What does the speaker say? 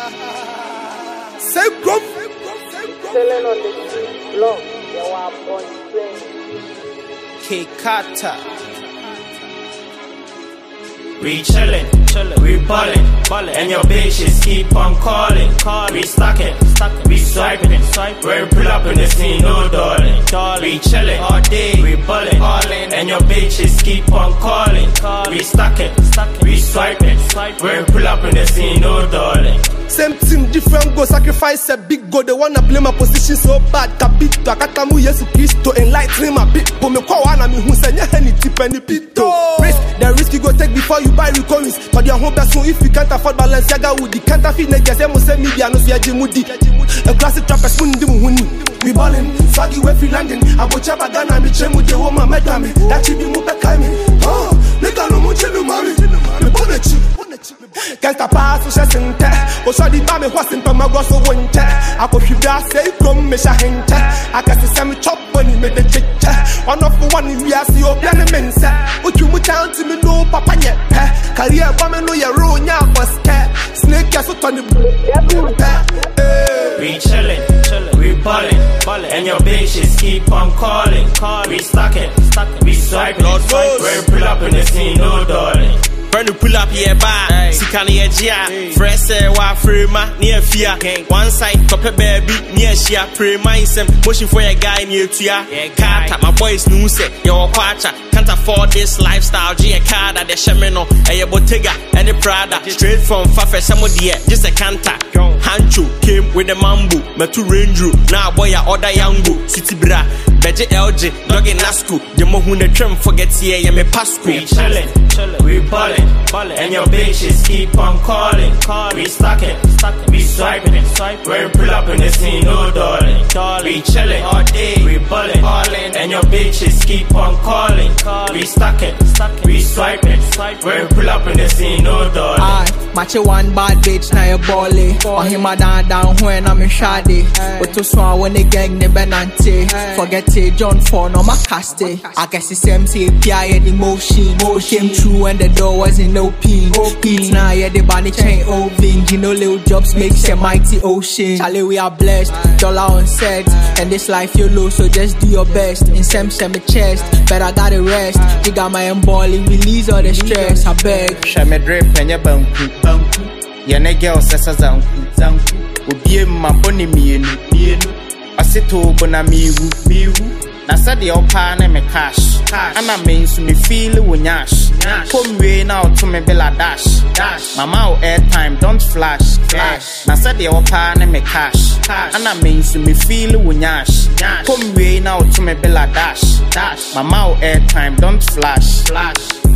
Say growth. Selling on the street block, you are born train. K-Kata. We chillin', we ballin', and your bitches keep on calling. We stackin', we swiping, we pull up in the scene, no darling. We chillin' all day, we ballin', and your bitches keep on calling. We stackin', we swiping, we pull up in the scene, no darling. Same team, different goal, sacrifice a big goal. They wanna play my position so bad. Capito, Akatamu, Yesu Christo, enlighten my people. Me call one of me who say, any tip, any pito. Risk, the risk you go take before you buy recoins. For your home person, if you can't afford Balenciaga with the counterfeit niggas, they must say media, no see a Jimudi. A classic trapper, spoon, we ballin', swaggy, we free landing. I go chaba Ghana, me chemu, the woman, madame. That chibi, mupe, kaimi. Oh, nigga, no much, no mami. Me bonnet. Can't pass, so she's in there. Oh, so the bammy was in my gross of winter. I could feel that say, come, Miss Hinter. I got the same chop when he made the chick. One of the one we are see your plan mensa. What you move down to me, no papa yet. Career woman, no, you're wrong, yeah, was scared. Snake, I saw on the blue. We chillin', we ballin', and your bitches keep on calling. We stackin', we swiping, we pull up in the scene, no darling. Burn to pull up here by Sikani Ejia, fresh wa frema near fear. One side top a baby near Shia, pray mindset, motion for a guy near to ya. Cat, my boys knew say, your quacha can't afford this lifestyle. G a card at the Shemino, a Bottega, and the Prada. Straight from Fafa, somebody, just a canter. Hanchu came with the mambu, Matu Ranger, now boy, I order Yangu, City Bra, Beje LG, Doggy Nasku, the Mohuna trim forgets here, me Pascu. We chillin', we ballin', and your bitches keep on calling. We stackin', we swiping, we pull up in the scene, no darling. We chillin' all day, we ballin', and your bitches keep on calling. We stackin', we swiping, we pull up in the scene, no darling. I match one bad bitch, now you bally. Or him a down when I'm in shady. But to swan when the gang never nante. Forget it, John Ford no my caste. I guess it's MCPI the motion. Came through when the door was in OP. It's now yeah the body chain open. You know little jobs makes a mighty ocean. Charlie we are blessed, dollar on set. And this life you low, so just do your best. In some semi chest, but I gotta rest. You got my emboli, release all the stress. I beg. Shame drip and your banku. Yene girl says a zanku. Ubie maboni mienu. Asito bona miwu. Nasa the opa me cash. And I mean to me feel when yash. Come way now to me bella dash. Mama airtime don't flash. Nasa the opa me cash. And I mean to me feel when yash. Come way now to me bella dash. Mama airtime don't flash.